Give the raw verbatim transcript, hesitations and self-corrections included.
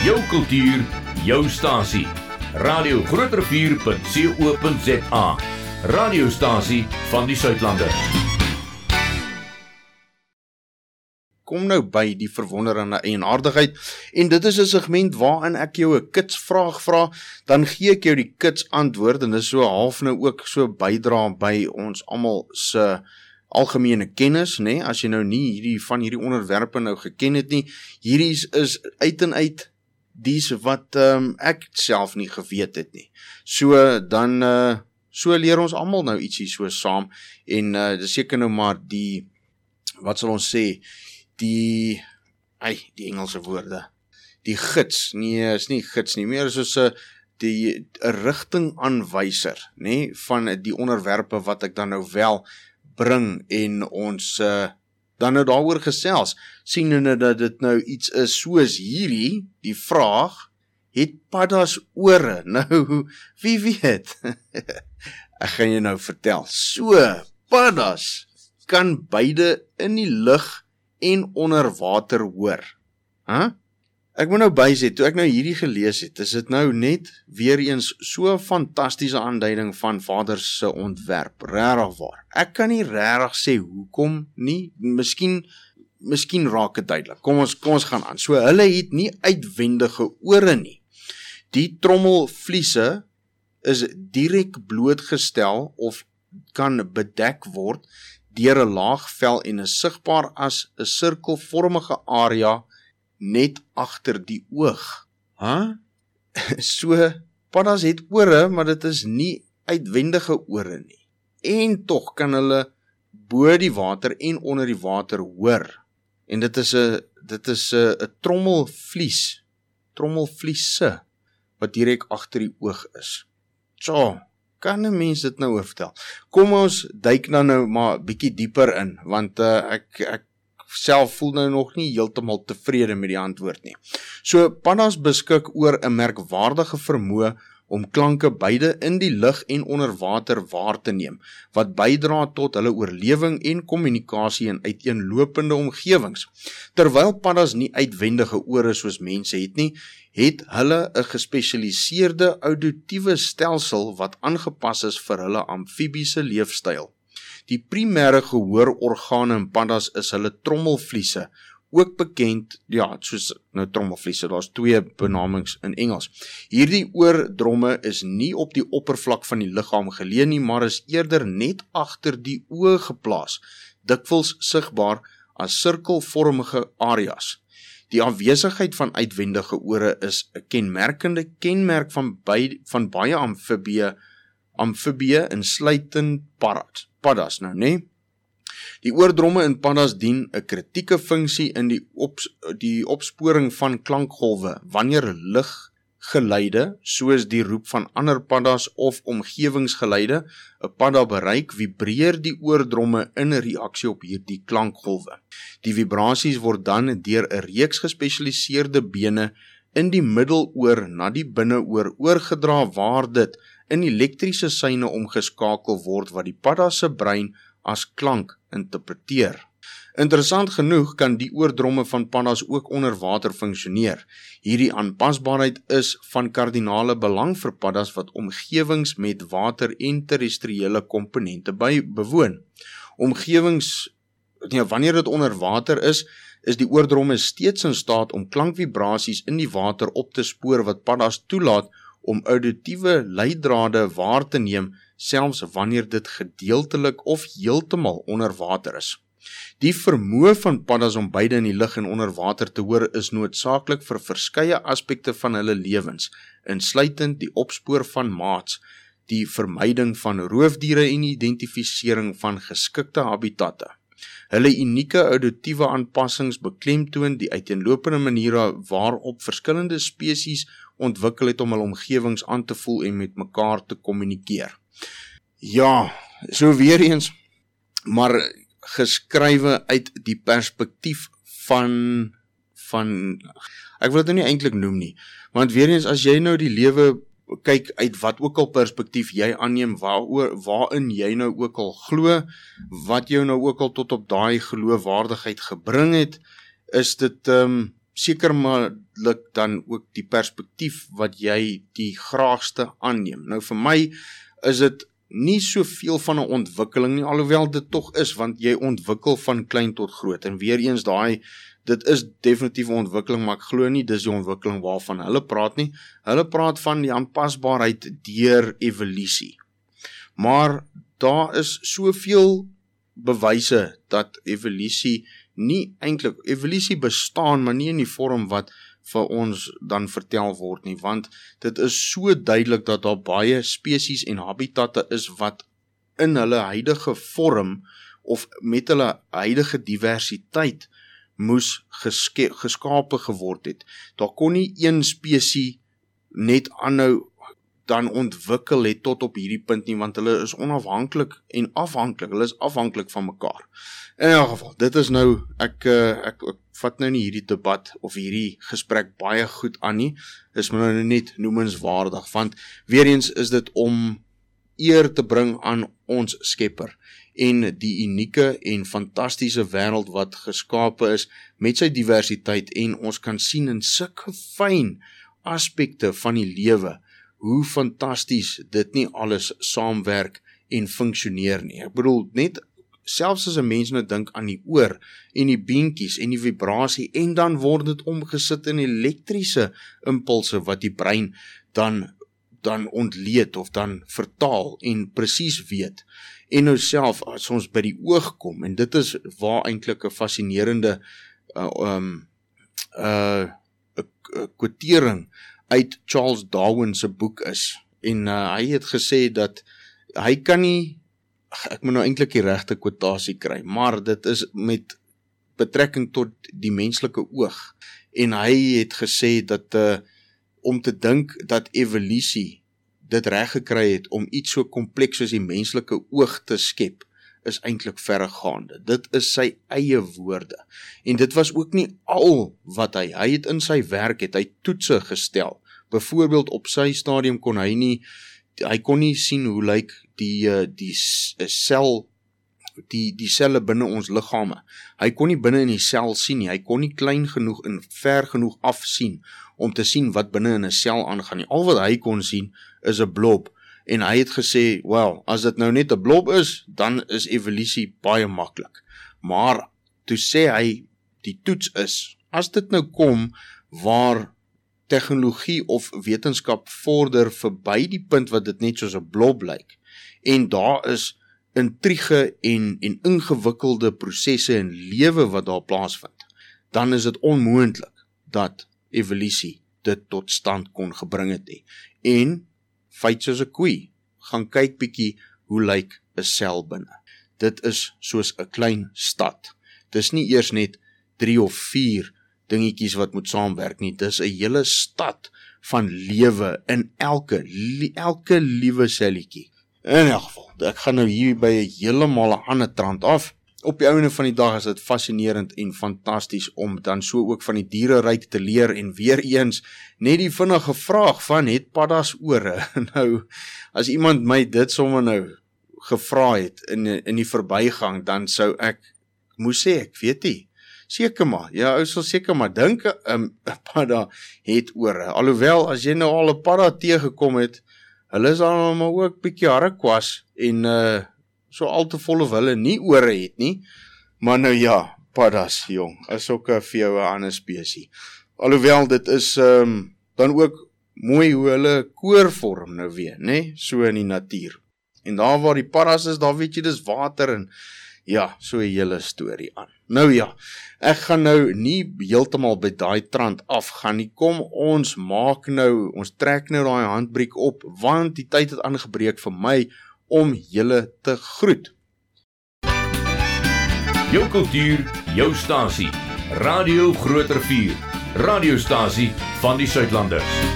Jou kultuur, jou stasie. Radio Groot Rivier punt co punt za. Radiostasie van die Suidlande. Kom nou by die verwonderende eienaardigheid, en dit is 'n segment waarin ek jou 'n kitsvraag vra, dan gee ek jou die kits antwoord, en dit is so half nou ook so bydra by ons almal se algemene kennis, nê, as jy nou nie hierdie van hierdie onderwerpe nou geken het nie. Hierdie is uit en uit dies wat um, ek self nie geweet het nie. So dan uh, so leer ons almal nou ietsie so saam, en uh, dis seker nou maar die, wat sal ons sê, die, ei, die Engelse woorde, die gids, nee, is nie gids nie, meer soos 'n die 'n rigtingaanwyser, nê, van die onderwerpe wat ek dan nou wel bring, en ons uh, dan nou daaroor gesels, sien nou dat dit nou iets is soos hierdie, die vraag, het paddas ore? Nou, wie weet? Ek gaan jou nou vertel, so, paddas kan beide in die lug en onder water hoor. Huh? Ek moet nou bysê, toe ek nou hierdie gelees het, is dit nou net weer eens so 'n fantastiese aanduiding van Vader se ontwerp, regtig waar. Ek kan nie regtig sê hoekom nie, miskien miskien raak dit duidelik. Kom ons kom ons gaan aan. So hulle het nie uitwendige ore nie. Die trommelvliese is direk blootgestel of kan bedek word deur 'n laag vel en is sigbaar as 'n sirkelvormige area net agter die oog. Huh? So, paddas het ore, maar dit is nie uitwendige ore nie. En tog kan hulle bo die water en onder die water hoor. En dit is 'n dit is 'n 'n trommelvlies, trommelvliese wat direk agter die oog is. So, kan 'n mens dit nou vertel? Kom ons duik dan nou maar bietjie dieper in, want uh, ek ek self voel nou nog nie heeltemal tevrede met die antwoord nie. So, paddas beskik oor 'n merkwaardige vermoë om klanke beide in die lug en onder water waar te neem, wat bydra tot hulle oorlewing en kommunikasie in uiteenlopende omgewings. Terwyl paddas nie uitwendige ore soos mense het nie, het hulle 'n gespesialiseerde auditiewe stelsel wat aangepas is vir hulle amfibiese leefstyl. Die primêre gehoororgane in paddas is hulle trommelvliese, ook bekend, ja, soos nou trommelvliese, daar's twee benamings in Engels. Hierdie oordromme is nie op die oppervlak van die liggaam geleë nie, maar is eerder net agter die oë geplaas, dikwels sigbaar as sirkelvormige areas. Die aanwesigheid van uitwendige ore is 'n kenmerkende kenmerk van, by, van baie amfibieë, amfibieë insluitend parrot, paddas nou, né? Die oordromme in paddas dien 'n kritieke funksie in die, ops, die opsporing van klankgolwe, wanneer liggeluide, soos die roep van ander paddas of omgewingsgeluide, 'n padda bereik, vibreer die oordromme in 'n reaksie op hierdie klankgolwe. Die vibrasies word dan deur 'n reeks gespesialiseerde bene in die middeloor na die binneoor oorgedra, waar dit in elektriese seine omgeskakel word wat die padda se brein as klank interpreteer. Interessant genoeg kan die oordromme van paddas ook onder water funksioneer. Hierdie aanpasbaarheid is van kardinale belang vir paddas wat omgewings met water en terrestriële komponente by bewoon. Omgewings, nee, wanneer dit onder water is, is die oordromme steeds in staat om klankvibrasies in die water op te spoor wat paddas toelaat om auditiewe leidrade waar te neem, selfs wanneer dit gedeeltelik of heeltemal onder water is. Die vermoë van paddas om beide in die lug en onder water te hoor is noodsaaklik vir verskeie aspekte van hulle lewens, insluitend die opspoor van maats, die vermyding van roofdiere en identifisering van geskikte habitatte. Hulle unieke auditiewe aanpassings beklemtoon die uiteenlopende maniere waarop verskillende spesies ontwikkel het om hulle omgewings aan te voel en met mekaar te kommunikeer. Ja, so weer eens, maar geskrywe uit die perspektief van, van, ek wil dit nie eintlik noem nie, want weer eens, as jy nou die lewe kyk uit wat ook al perspektief jy aanneem, waar, waarin jy nou ook al glo, wat jou nou ook al tot op daai geloofwaardigheid gebring het, is dit, um, sekerlik dan ook die perspektief wat jy die graagste aanneem. Nou vir my is dit nie soveel van 'n ontwikkeling nie, alhoewel dit tog is, want jy ontwikkel van klein tot groot, en weer eens daai, dit is definitief 'n ontwikkeling, maar ek glo nie dis die ontwikkeling waarvan hulle praat nie. Hulle praat van die aanpasbaarheid deur evolusie. Maar daar is soveel bewyse dat evolusie nie eintlik, evolusie bestaan, maar nie in die vorm wat vir ons dan vertel word nie, want dit is so duidelik dat daar baie spesies en habitatte is wat in hulle huidige vorm of met hulle huidige diversiteit moes geske, geskape geword het. Daar kon nie een spesie net aanhou dan ontwikkel het tot op hierdie punt nie, want hulle is onafhanklik en afhanklik, hulle is afhanklik van mekaar. In elk geval, dit is nou, ek, ek, ek vat nou nie hierdie debat of hierdie gesprek baie goed aan nie, is my nou net noemenswaardig, want weer eens is dit om eer te bring aan ons skepper, en die unieke en fantastiese wêreld wat geskape is met sy diversiteit, en ons kan sien in sulke fyn aspekte van die lewe, hoe fantasties dit nie alles saamwerk en funksioneer nie. Ek bedoel, net selfs as 'n mens nou dink aan die oor en die beentjies en die vibrasie, en dan word dit omgesit in elektriese impulse wat die brein dan dan ontleed of dan vertaal en presies weet. En nou self, as ons by die oog kom, en dit is waar eintlik 'n fascinerende uh, um, uh, quotering uit Charles Darwin se boek is, en uh, hy het gesê dat hy kan nie, ek moet nou eintlik die regte quotasie kry, maar dit is met betrekking tot die menslike oog, en hy het gesê dat uh, om te dink dat evolusie dit reg gekry het om iets so kompleks soos die menslike oog te skep, is eintlik verregaande. Dit is sy eie woorde. En dit was ook nie al wat hy, hy het in sy werk, het hy toetse gestel. Byvoorbeeld op sy stadium kon hy nie, hy kon nie sien hoe lyk die, die sel, die, die selle binne ons liggame. Hy kon nie binne in die sel sien nie, hy kon nie klein genoeg en ver genoeg af sien, om te sien wat binne in 'n sel aangaan nie. Al wat hy kon sien, is 'n blob. En hy het gesê, wel, as dit nou net 'n blob is, dan is evolusie baie maklik. Maar, toe sê hy, die toets is, as dit nou kom, waar tegnologie of wetenskap vorder verby die punt wat dit net soos 'n blob lyk, en daar is intrige en, en ingewikkelde prosesse en lewe wat daar plaasvind, dan is dit onmoontlik dat evolusie dit tot stand kon gebring het nie. En, feit soos 'n koei, gaan kyk bietjie hoe lyk 'n sel binne. Dit is soos 'n klein stad. Dis nie eers net drie of vier dingetjies wat moet saamwerk nie, dis 'n hele stad van lewe in elke, elke liewe selletjie. In elk geval, ek gaan nou hier by 'n heeltemal 'n ander trant af. Op die einde van die dag is dit fascinerend en fantasties om dan so ook van die diereryk te leer, en weer eens net die vinnige vraag van, het paddas ore? Nou, as iemand my dit sommer nou gevra het in, in die verbygang, dan sou ek moes sê, ek weet nie, seker maar, ja, ou sal seker maar dink, 'n um, padda het ore, alhoewel, as jy nou al 'n padda teëgekom het, hulle is al maar ook bietjie harrekwas, en uh, so al te vol of hulle nie ore het nie, maar nou ja, paddas, jong, is ook vir jou 'n ander spesie. Alhoewel, dit is um, dan ook mooi hoe hulle koor vorm nou weer, né, so in die natuur. En daar waar die paddas is, daar weet jy, dis water, en ja, so 'n hele storie aan. Nou ja, ek gaan nou nie heeltemal by daai trant afgaan nie, kom ons maak nou, ons trek nou daai handbriek op, want die tyd het aangebreek vir my, om julle te groet. Jou kultuur, jou stasie. Radio Groot Rivier. Radiostasie van die Suidlanders.